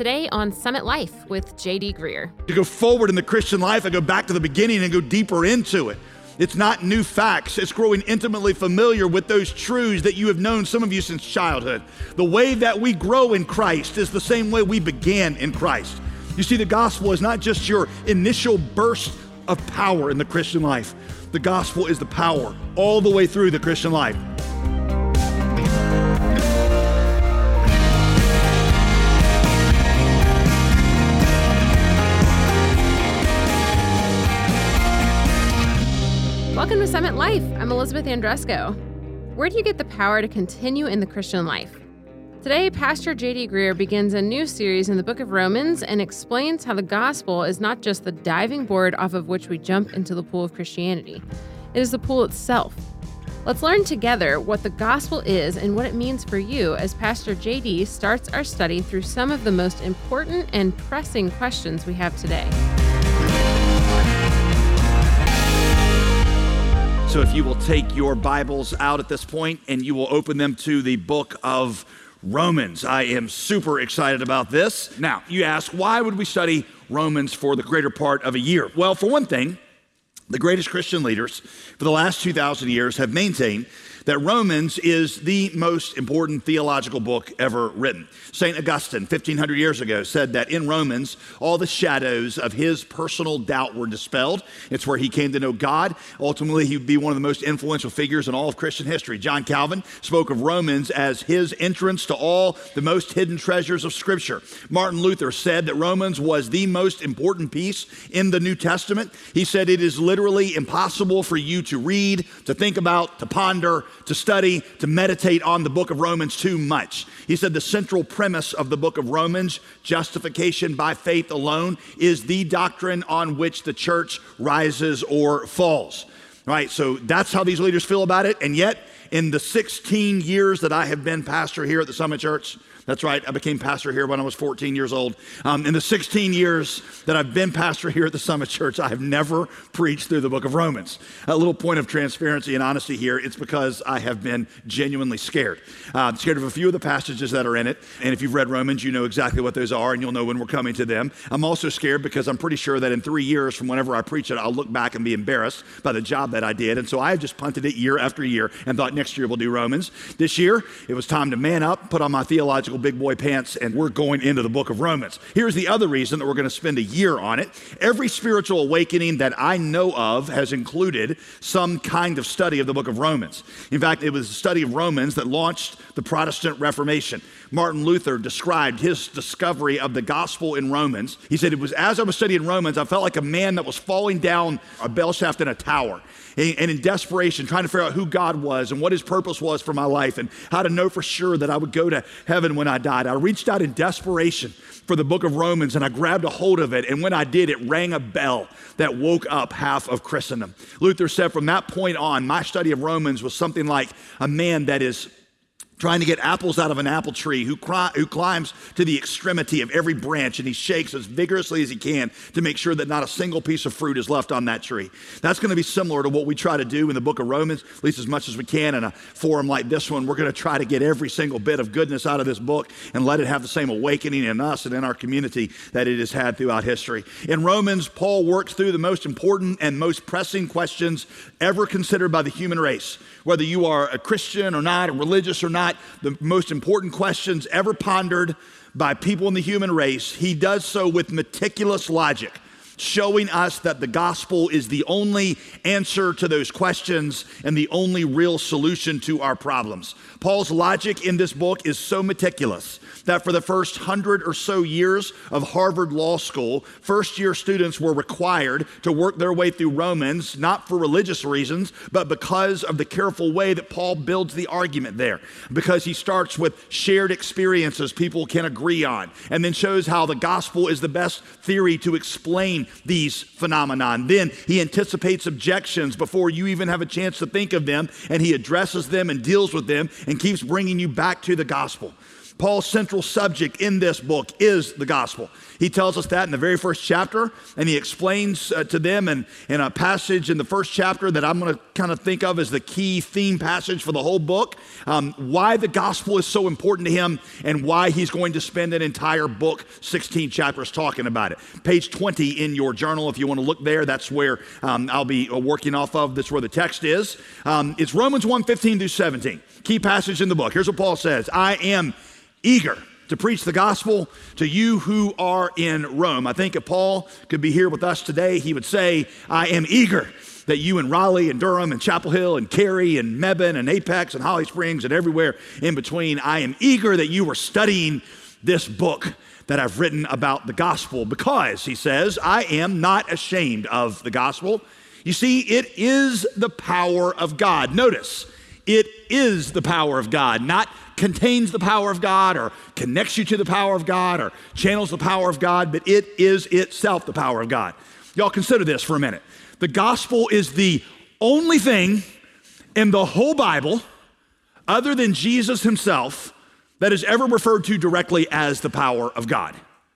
Today on Summit Life with J.D. Greear. To go forward in the Christian life, I go back to the beginning and go deeper into it. It's not new facts. It's growing intimately familiar with those truths that you have known, some of you, since childhood. The way that we grow in Christ is the same way we began in Christ. You see, the gospel is not just your initial burst of power in the Christian life. The gospel is the power all the way through the Christian life. Welcome to Summit Life. I'm Elizabeth Andresco. Where do you get the power to continue in the Christian life? Today, Pastor J.D. Greear begins a new series in the book of Romans and explains how the gospel is not just the diving board off of which we jump into the pool of Christianity. It is the pool itself. Let's learn together what the gospel is and what it means for you as Pastor J.D. starts our study through some of the most important and pressing questions we have today. So if you will take your Bibles out at this point and you will open them to the book of Romans. I am super excited about this. Now, you ask, why would we study Romans for the greater part of a year? Well, for one thing, the greatest Christian leaders for the last 2,000 years have maintained that Romans is the most important theological book ever written. St. Augustine, 1,500 years ago, said that in Romans, all the shadows of his personal doubt were dispelled. It's where he came to know God. Ultimately, he would be one of the most influential figures in all of Christian history. John Calvin spoke of Romans as his entrance to all the most hidden treasures of Scripture. Martin Luther said that Romans was the most important piece in the New Testament. He said it is literally impossible for you to read, to think about, to ponder, to study, to meditate on the book of Romans too much. He said the central premise of the book of Romans, justification by faith alone, is the doctrine on which the church rises or falls. Right? So that's how these leaders feel about it. And yet, in the 16 years that I have been pastor here at the Summit Church, that's right, I became pastor here when I was 14 years old. In the 16 years that I've been pastor here at the Summit Church, I have never preached through the book of Romans. A little point of transparency and honesty here, it's because I have been genuinely scared. Scared of a few of the passages that are in it, and if you've read Romans, you know exactly what those are, and you'll know when we're coming to them. I'm also scared because I'm pretty sure that in 3 years from whenever I preach it, I'll look back and be embarrassed by the job that I did, and so I've just punted it year after year and thought next year we'll do Romans. This year, it was time to man up, put on my theological big boy pants, and we're going into the book of Romans. Here's the other reason that we're going to spend a year on it. Every spiritual awakening that I know of has included some kind of study of the book of Romans. In fact, it was the study of Romans that launched the Protestant Reformation. Martin Luther described his discovery of the gospel in Romans. He said, it was as I was studying Romans, I felt like a man that was falling down a bell shaft in a tower. And in desperation, trying to figure out who God was and what his purpose was for my life and how to know for sure that I would go to heaven when I died. I reached out in desperation for the book of Romans and I grabbed a hold of it. And when I did, it rang a bell that woke up half of Christendom. Luther said from that point on, my study of Romans was something like a man that is trying to get apples out of an apple tree, who climbs to the extremity of every branch, and he shakes as vigorously as he can to make sure that not a single piece of fruit is left on that tree. That's going to be similar to what we try to do in the book of Romans, at least as much as we can in a forum like this one. We're going to try to get every single bit of goodness out of this book and let it have the same awakening in us and in our community that it has had throughout history. In Romans, Paul works through the most important and most pressing questions ever considered by the human race. Whether you are a Christian or not, or religious or not, the most important questions ever pondered by people in the human race, he does so with meticulous logic, showing us that the gospel is the only answer to those questions and the only real solution to our problems. Paul's logic in this book is so meticulous that for the first 100 or so years of Harvard Law School, first-year students were required to work their way through Romans, not for religious reasons, but because of the careful way that Paul builds the argument there. Because he starts with shared experiences people can agree on, and then shows how the gospel is the best theory to explain these phenomenon. Then he anticipates objections before you even have a chance to think of them, and he addresses them and deals with them and keeps bringing you back to the gospel. Paul's central subject in this book is the gospel. He tells us that in the very first chapter, and he explains to them in a passage in the first chapter that I'm going to kind of think of as the key theme passage for the whole book, why the gospel is so important to him and why he's going to spend an entire book, 16 chapters, talking about it. Page 20 in your journal, if you want to look there, that's where I'll be working off of. That's where the text is. It's Romans 1:15 through 17, key passage in the book. Here's what Paul says: I am eager to preach the gospel to you who are in Rome. I think if Paul could be here with us today, he would say, I am eager that you in Raleigh and Durham and Chapel Hill and Cary and Mebane and Apex and Holly Springs and everywhere in between, I am eager that you were studying this book that I've written about the gospel, because, he says, I am not ashamed of the gospel. You see, it is the power of God. Notice, it is the power of God, not contains the power of God or connects you to the power of God or channels the power of God, but it is itself the power of God. Y'all consider this for a minute. The gospel is the only thing in the whole Bible, other than Jesus himself, that is ever referred to directly as the power of God.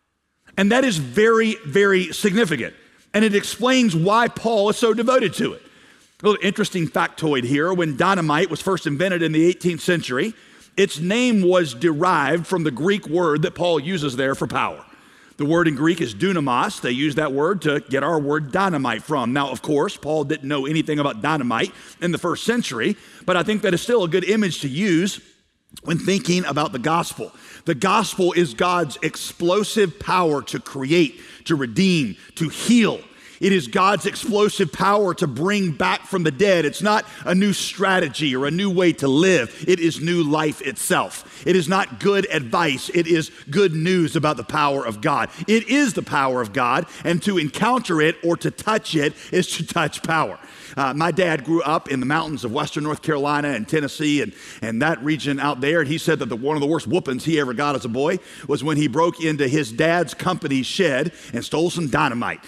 And that is very, very significant. And it explains why Paul is so devoted to it. A little interesting factoid here. When dynamite was first invented in the 18th century, its name was derived from the Greek word that Paul uses there for power. The word in Greek is dunamos. They use that word to get our word dynamite from. Now, of course, Paul didn't know anything about dynamite in the first century, but I think that is still a good image to use when thinking about the gospel. The gospel is God's explosive power to create, to redeem, to heal. It is God's explosive power to bring back from the dead. It's not a new strategy or a new way to live. It is new life itself. It is not good advice. It is good news about the power of God. It is the power of God, and to encounter it or to touch it is to touch power. My dad grew up in the mountains of western North Carolina and Tennessee and that region out there. And he said that one of the worst whoopings he ever got as a boy was when he broke into his dad's company's shed and stole some dynamite.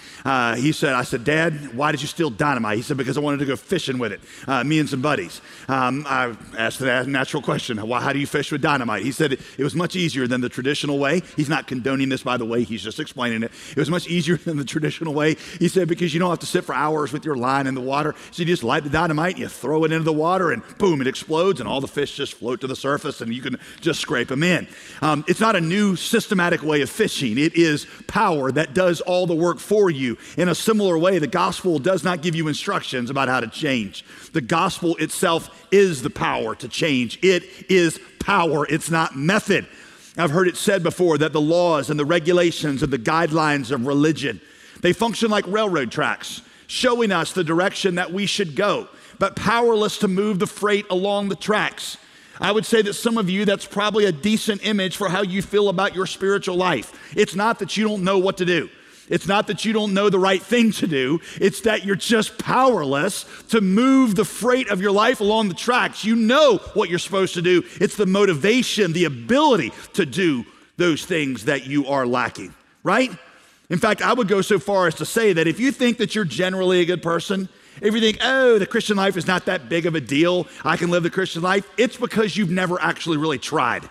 I said, Dad, why did you steal dynamite? He said, because I wanted to go fishing with it, me and some buddies. I asked that natural question, how do you fish with dynamite? He said it was much easier than the traditional way. He's not condoning this, by the way. He's just explaining it. It was much easier than the traditional way. He said, because you don't have to sit for hours with your line in the water. So you just light the dynamite and you throw it into the water and boom, it explodes and all the fish just float to the surface and you can just scrape them in. It's not a new systematic way of fishing. It is power that does all the work for you. In a similar way, the gospel does not give you instructions about how to change. The gospel itself is the power to change. It is power. It's not method. I've heard it said before that the laws and the regulations and the guidelines of religion, they function like railroad tracks, showing us the direction that we should go, but powerless to move the freight along the tracks. I would say that some of you, that's probably a decent image for how you feel about your spiritual life. It's not that you don't know what to do. It's not that you don't know the right thing to do. It's that you're just powerless to move the freight of your life along the tracks. You know what you're supposed to do. It's the motivation, the ability to do those things that you are lacking, right? In fact, I would go so far as to say that if you think that you're generally a good person, if you think, oh, the Christian life is not that big of a deal, I can live the Christian life, it's because you've never actually really tried.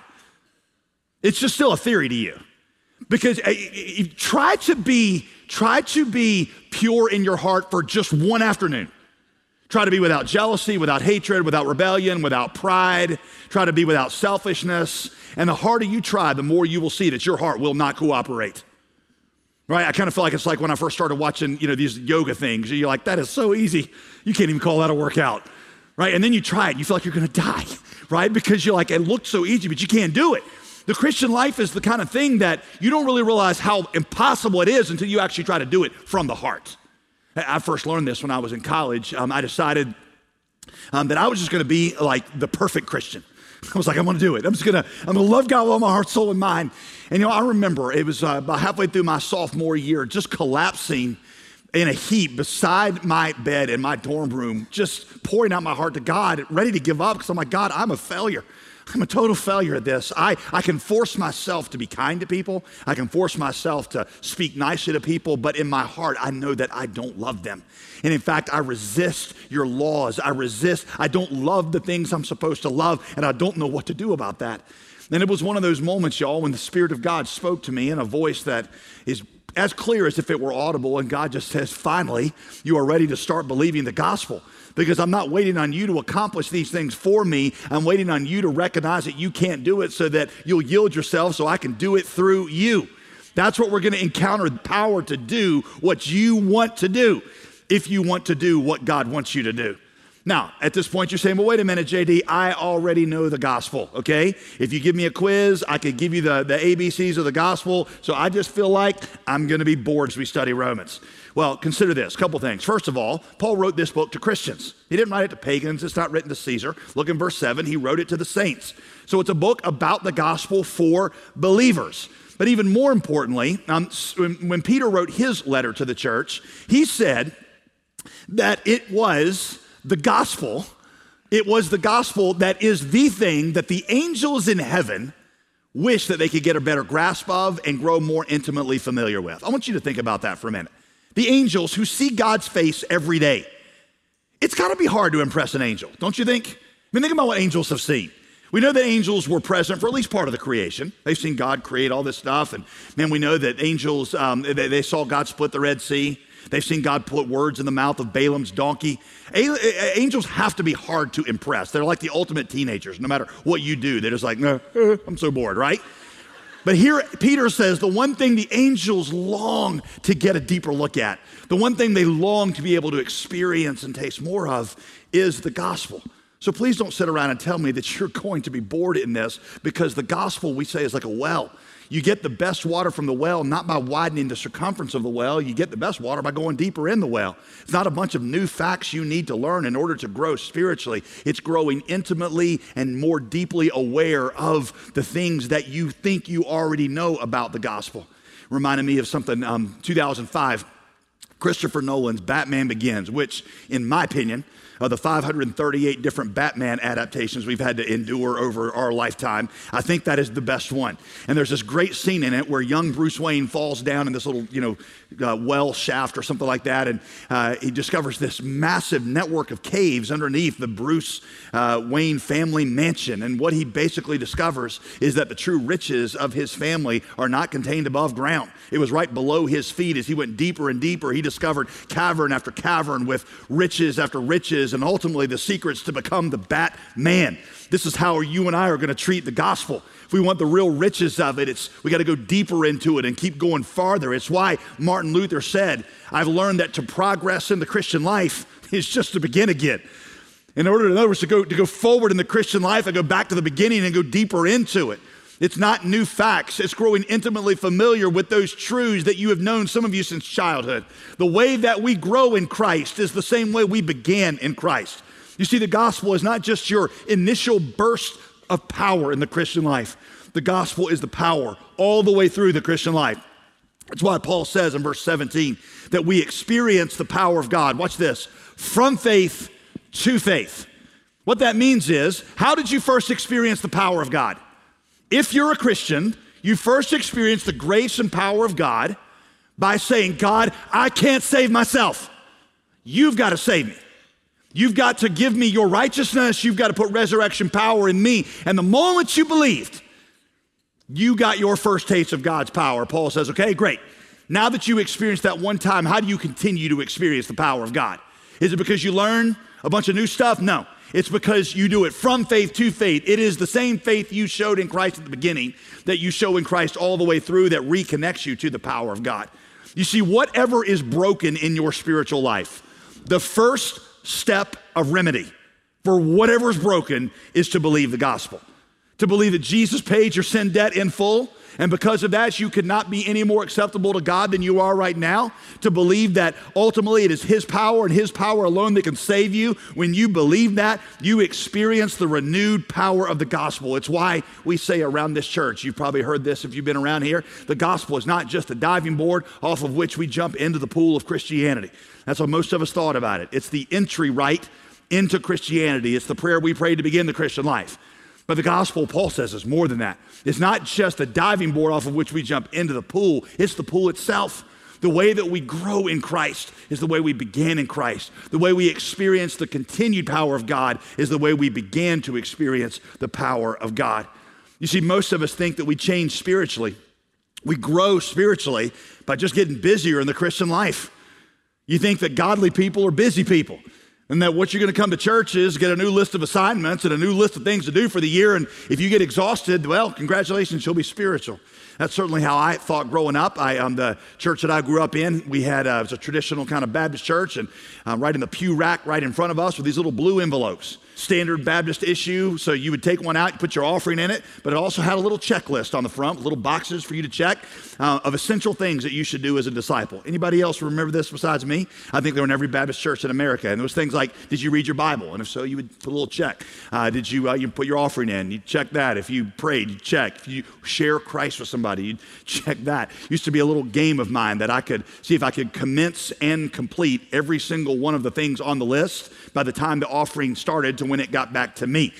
It's just still a theory to you. Because try to be pure in your heart for just one afternoon. Try to be without jealousy, without hatred, without rebellion, without pride. Try to be without selfishness. And the harder you try, the more you will see that your heart will not cooperate. Right? I kind of feel like it's like when I first started watching, these yoga things. You're like, that is so easy. You can't even call that a workout. Right? And then you try it. You feel like you're going to die. Right? Because you're like, it looks so easy, but you can't do it. The Christian life is the kind of thing that you don't really realize how impossible it is until you actually try to do it from the heart. I first learned this when I was in college. I decided that I was just going to be like the perfect Christian. I was like, I'm going to do it. I'm going to love God with all my heart, soul, and mind. And I remember it was about halfway through my sophomore year, just collapsing in a heap beside my bed in my dorm room, just pouring out my heart to God, ready to give up because I'm like, God, I'm a failure. I'm a total failure at this. I can force myself to be kind to people. I can force myself to speak nicely to people, but in my heart, I know that I don't love them. And in fact, I resist your laws. I don't love the things I'm supposed to love, and I don't know what to do about that. And it was one of those moments, y'all, when the Spirit of God spoke to me in a voice that is as clear as if it were audible, and God just says, finally, you are ready to start believing the gospel. Because I'm not waiting on you to accomplish these things for me. I'm waiting on you to recognize that you can't do it so that you'll yield yourself so I can do it through you. That's what we're going to encounter, the power to do what you want to do, if you want to do what God wants you to do. Now, at this point, you're saying, well, wait a minute, JD, I already know the gospel, okay? If you give me a quiz, I could give you the ABCs of the gospel, so I just feel like I'm going to be bored as we study Romans. Well, consider this, a couple things. First of all, Paul wrote this book to Christians. He didn't write it to pagans. It's not written to Caesar. Look in verse 7. He wrote it to the saints. So it's a book about the gospel for believers. But even more importantly, when Peter wrote his letter to the church, he said that it was the gospel that is the thing that the angels in heaven wish that they could get a better grasp of and grow more intimately familiar with. I want you to think about that for a minute. The angels who see God's face every day. It's got to be hard to impress an angel, don't you think? I mean, think about what angels have seen. We know that angels were present for at least part of the creation. They've seen God create all this stuff. And man, we know that angels, they saw God split the Red Sea. They've seen God put words in the mouth of Balaam's donkey. Angels have to be hard to impress. They're like the ultimate teenagers. No matter what you do, they're just like, I'm so bored, right? But here Peter says the one thing the angels long to get a deeper look at, the one thing they long to be able to experience and taste more of is the gospel. So please don't sit around and tell me that you're going to be bored in this, because the gospel, we say, is like a well. You get the best water from the well not by widening the circumference of the well. You get the best water by going deeper in the well. It's not a bunch of new facts you need to learn in order to grow spiritually. It's growing intimately and more deeply aware of the things that you think you already know about the gospel. Reminded me of something, 2005, Christopher Nolan's Batman Begins, which, in my opinion, of the 538 different Batman adaptations we've had to endure over our lifetime, I think that is the best one. And there's this great scene in it where young Bruce Wayne falls down in this little, well shaft or something like that, and he discovers this massive network of caves underneath the Bruce Wayne family mansion. And what he basically discovers is that the true riches of his family are not contained above ground. It was right below his feet. As he went deeper and deeper, he discovered cavern after cavern with riches after riches, and ultimately the secrets to become the Batman. This is how you and I are going to treat the gospel. If we want the real riches of it, we got to go deeper into it and keep going farther. It's why Martin Luther said, I've learned that to progress in the Christian life is just to begin again. In other words, to go forward in the Christian life, I go back to the beginning and go deeper into it. It's not new facts. It's growing intimately familiar with those truths that you have known, some of you, since childhood. The way that we grow in Christ is the same way we began in Christ. You see, the gospel is not just your initial burst of power in the Christian life. The gospel is the power all the way through the Christian life. That's why Paul says in verse 17 that we experience the power of God. Watch this. From faith to faith. What that means is, how did you first experience the power of God? If you're a Christian, you first experience the grace and power of God by saying, God, I can't save myself. You've got to save me. You've got to give me your righteousness. You've got to put resurrection power in me. And the moment you believed, you got your first taste of God's power. Paul says, okay, great. Now that you experienced that one time, how do you continue to experience the power of God? Is it because you learn a bunch of new stuff? No. It's because you do it from faith to faith. It is the same faith you showed in Christ at the beginning that you show in Christ all the way through that reconnects you to the power of God. You see, whatever is broken in your spiritual life, the first step of remedy for whatever is broken is to believe the gospel. To believe that Jesus paid your sin debt in full, and because of that, you could not be any more acceptable to God than you are right now. To believe that ultimately it is His power and His power alone that can save you. When you believe that, you experience the renewed power of the gospel. It's why we say around this church, you've probably heard this if you've been around here, the gospel is not just a diving board off of which we jump into the pool of Christianity. That's how most of us thought about it. It's the entry right into Christianity. It's the prayer we pray to begin the Christian life. But the gospel, Paul says, is more than that. It's not just a diving board off of which we jump into the pool. It's the pool itself. The way that we grow in Christ is the way we began in Christ. The way we experience the continued power of God is the way we began to experience the power of God. You see, most of us think that we change spiritually. We grow spiritually by just getting busier in the Christian life. You think that godly people are busy people, and that what you're going to come to church is get a new list of assignments and a new list of things to do for the year, and if you get exhausted, well, congratulations, you'll be spiritual. That's certainly how I thought growing up. The church that I grew up in, we had it was a traditional kind of Baptist church, and right in the pew rack right in front of us were these little blue envelopes. Standard Baptist issue, so you would take one out, you put your offering in it, but it also had a little checklist on the front with little boxes for you to check of essential things that you should do as a disciple. Anybody else remember this besides me? I think they were in every Baptist church in America, and there was things like, did you read your Bible? And if so, you would put a little check. Did you put your offering in? You check that. If you prayed, you check. If you share Christ with somebody, you'd check that. It used to be a little game of mine that I could see if I could commence and complete every single one of the things on the list by the time the offering started to when it got back to me.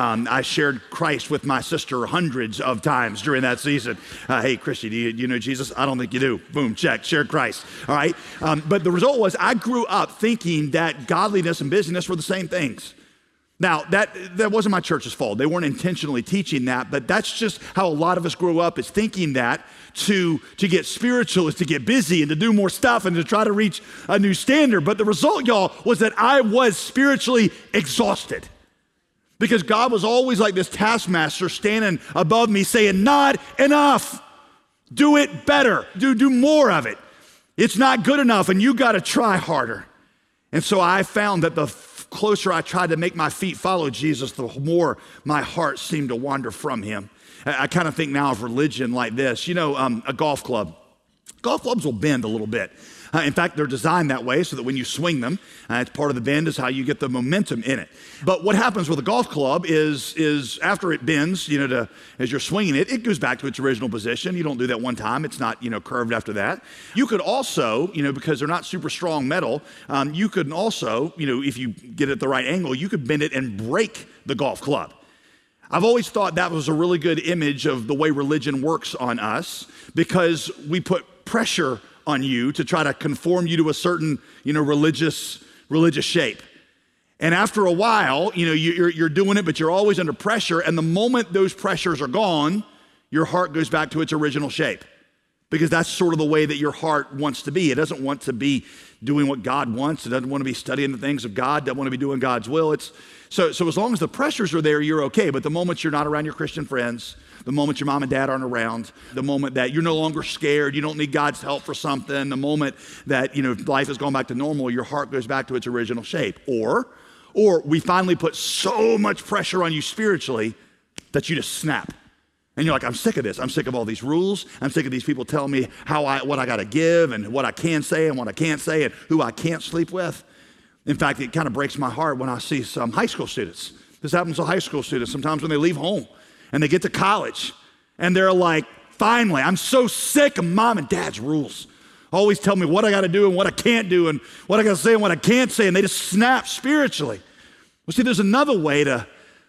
I shared Christ with my sister hundreds of times during that season. Hey, Christy, do you know Jesus? I don't think you do. Boom, check, shared Christ. All right. But the result was I grew up thinking that godliness and busyness were the same things. Now, that wasn't my church's fault. They weren't intentionally teaching that, but that's just how a lot of us grew up, is thinking that to get spiritual is to get busy and to do more stuff and to try to reach a new standard. But the result, y'all, was that I was spiritually exhausted because God was always like this taskmaster standing above me saying, not enough. Do it better. Do more of it. It's not good enough, and you got to try harder. And so I found that the closer I tried to make my feet follow Jesus, the more my heart seemed to wander from him. I kind of think now of religion like this. You know, a golf club. Golf clubs will bend a little bit. In fact, they're designed that way so that when you swing them, it's part of the bend is how you get the momentum in it. But what happens with a golf club is after it bends, as you're swinging it, it goes back to its original position. You don't do that one time. It's not, curved after that. You could also, because they're not super strong metal, you could also, if you get it at the right angle, you could bend it and break the golf club. I've always thought that was a really good image of the way religion works on us, because we put pressure on you to try to conform you to a certain, religious shape. And after a while, you're doing it, but you're always under pressure. And the moment those pressures are gone, your heart goes back to its original shape, because that's sort of the way that your heart wants to be. It doesn't want to be doing what God wants. It doesn't want to be studying the things of God. It doesn't want to be doing God's will. So as long as the pressures are there, you're okay. But the moment you're not around your Christian friends, the moment your mom and dad aren't around, the moment that you're no longer scared, you don't need God's help for something, the moment that, life has gone back to normal, your heart goes back to its original shape. Or we finally put so much pressure on you spiritually that you just snap. And you're like, I'm sick of this. I'm sick of all these rules. I'm sick of these people telling me what I got to give and what I can say and what I can't say and who I can't sleep with. In fact, it kind of breaks my heart when I see some high school students. This happens to high school students sometimes when they leave home and they get to college and they're like, finally, I'm so sick of mom and dad's rules. Always tell me what I got to do and what I can't do and what I got to say and what I can't say, and they just snap spiritually. Well, see, there's another way to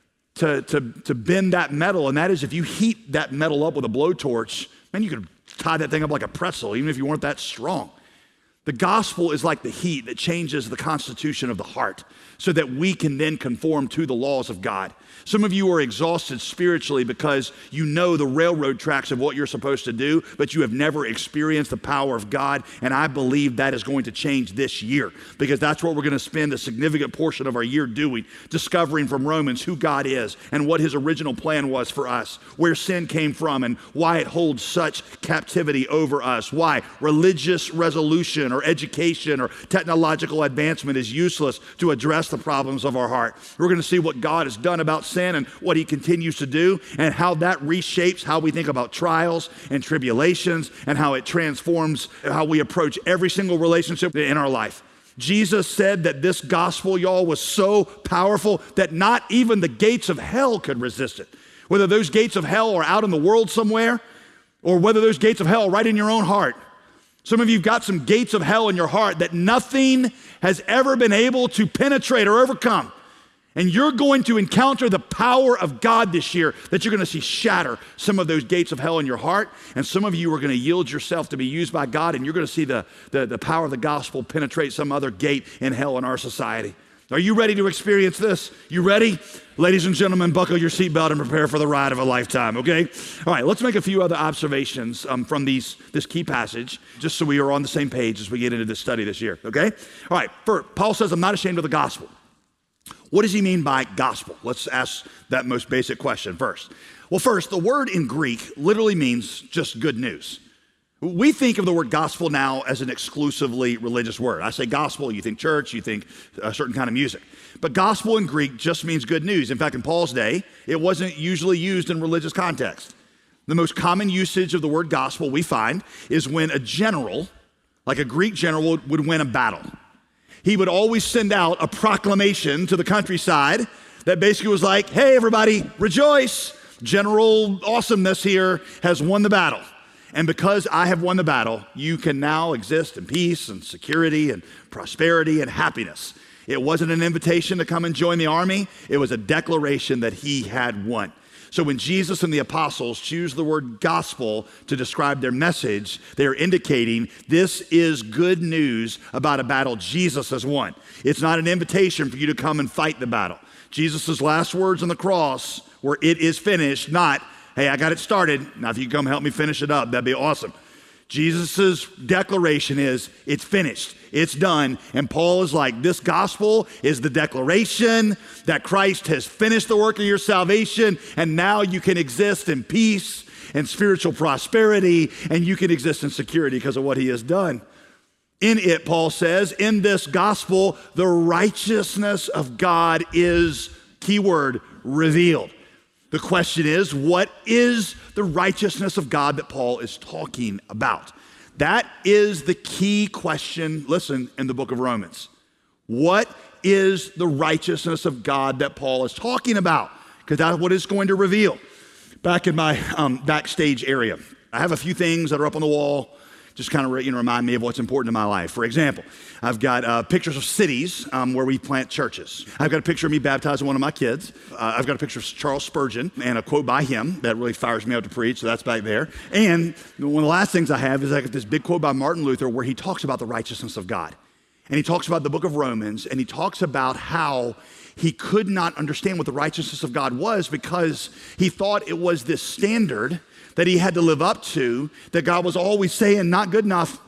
bend that metal, and that is if you heat that metal up with a blowtorch, man, you could tie that thing up like a pretzel, even if you weren't that strong. The gospel is like the heat that changes the constitution of the heart so that we can then conform to the laws of God. Some of you are exhausted spiritually because you know the railroad tracks of what you're supposed to do, but you have never experienced the power of God, and I believe that is going to change this year, because that's what we're going to spend a significant portion of our year doing, discovering from Romans who God is and what his original plan was for us, where sin came from and why it holds such captivity over us, why religious resolution or education or technological advancement is useless to address the problems of our heart. We're going to see what God has done about sin and what he continues to do, and how that reshapes how we think about trials and tribulations, and how it transforms how we approach every single relationship in our life. Jesus said that this gospel, y'all, was so powerful that not even the gates of hell could resist it. Whether those gates of hell are out in the world somewhere, or whether those gates of hell are right in your own heart. Some of you have got some gates of hell in your heart that nothing has ever been able to penetrate or overcome. And you're going to encounter the power of God this year that you're going to see shatter some of those gates of hell in your heart. And some of you are going to yield yourself to be used by God, and you're going to see the power of the gospel penetrate some other gate in hell in our society. Are you ready to experience this? You ready? Ladies and gentlemen, buckle your seatbelt and prepare for the ride of a lifetime, okay? All right, let's make a few other observations from this key passage, just so we are on the same page as we get into this study this year, okay? All right, first, Paul says, I'm not ashamed of the gospel. What does he mean by gospel? Let's ask that most basic question first. Well, first, the word in Greek literally means just good news. We think of the word gospel now as an exclusively religious word. I say gospel, you think church, you think a certain kind of music. But gospel in Greek just means good news. In fact, in Paul's day, it wasn't usually used in religious context. The most common usage of the word gospel we find is when a general, like a Greek general, would win a battle. He would always send out a proclamation to the countryside that basically was like, hey, everybody, rejoice. General Awesomeness here has won the battle. And because I have won the battle, you can now exist in peace and security and prosperity and happiness. It wasn't an invitation to come and join the army. It was a declaration that he had won. So when Jesus and the apostles choose the word gospel to describe their message, they're indicating this is good news about a battle Jesus has won. It's not an invitation for you to come and fight the battle. Jesus' last words on the cross were, it is finished, not, hey, I got it started. Now, if you come help me finish it up, that'd be awesome. Jesus' declaration is, it's finished, it's done. And Paul is like, this gospel is the declaration that Christ has finished the work of your salvation, and now you can exist in peace and spiritual prosperity, and you can exist in security because of what he has done. In it, Paul says, in this gospel, the righteousness of God is, keyword, revealed. The question is, what is the righteousness of God that Paul is talking about? That is the key question, listen, in the book of Romans. What is the righteousness of God that Paul is talking about? Because that's what it's going to reveal. Back in my backstage area, I have a few things that are up on the wall, just kind of remind me of what's important in my life. For example, I've got pictures of cities where we plant churches. I've got a picture of me baptizing one of my kids. I've got a picture of Charles Spurgeon and a quote by him that really fires me up to preach, so that's back there. And one of the last things I have is I got this big quote by Martin Luther where he talks about the righteousness of God. And he talks about the book of Romans, and he talks about how he could not understand what the righteousness of God was because he thought it was this standard that he had to live up to, that God was always saying, not good enough,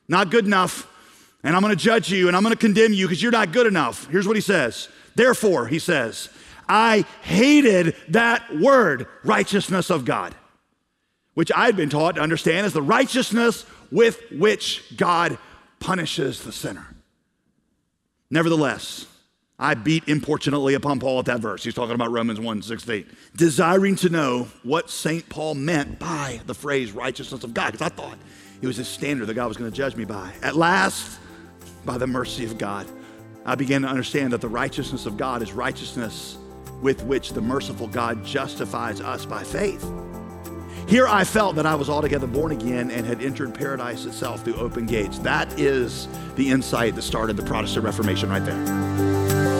and I'm going to judge you, and I'm going to condemn you because you're not good enough. Here's what he says. Therefore, he says, I hated that word, righteousness of God, which I had been taught to understand as the righteousness with which God punishes the sinner. Nevertheless, I beat importunately upon Paul at that verse. He's talking about Romans 1:16, desiring to know what St. Paul meant by the phrase righteousness of God, because I thought it was a standard that God was going to judge me by. At last, by the mercy of God, I began to understand that the righteousness of God is righteousness with which the merciful God justifies us by faith. Here I felt that I was altogether born again and had entered paradise itself through open gates. That is the insight that started the Protestant Reformation right there.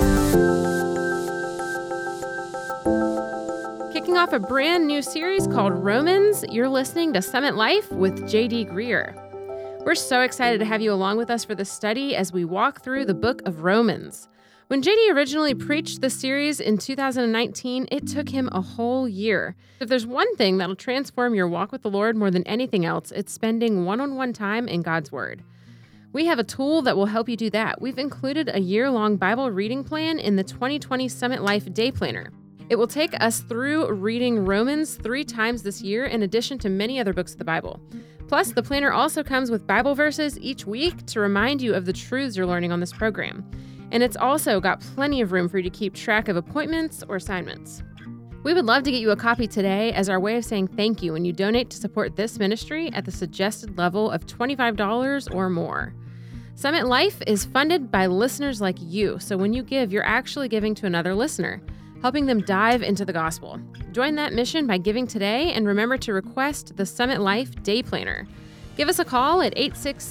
Kicking off a brand new series called Romans, you're listening to Summit Life with J.D. Greear. We're so excited to have you along with us for this study as we walk through the book of Romans. When J.D. originally preached this series in 2019, it took him a whole year. If there's one thing that'll transform your walk with the Lord more than anything else, it's spending one-on-one time in God's Word. We have a tool that will help you do that. We've included a year-long Bible reading plan in the 2020 Summit Life Day Planner. It will take us through reading Romans 3 times this year, in addition to many other books of the Bible. Plus, the planner also comes with Bible verses each week to remind you of the truths you're learning on this program. And it's also got plenty of room for you to keep track of appointments or assignments. We would love to get you a copy today as our way of saying thank you when you donate to support this ministry at the suggested level of $25 or more. Summit Life is funded by listeners like you, so when you give, you're actually giving to another listener, helping them dive into the gospel. Join that mission by giving today, and remember to request the Summit Life Day Planner. Give us a call at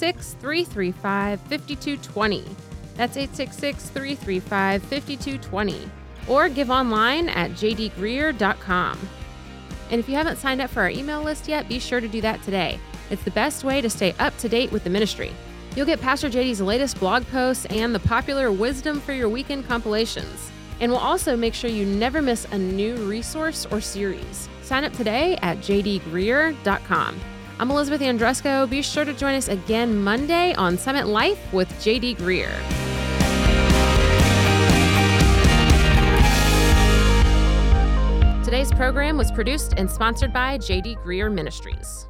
866-335-5220. That's 866-335-5220. Or give online at jdgreear.com. And if you haven't signed up for our email list yet, be sure to do that today. It's the best way to stay up to date with the ministry. You'll get Pastor JD's latest blog posts and the popular Wisdom for Your Weekend compilations. And we'll also make sure you never miss a new resource or series. Sign up today at jdgreer.com. I'm Elizabeth Andresco. Be sure to join us again Monday on Summit Life with JD Greear. Today's program was produced and sponsored by JD Greear Ministries.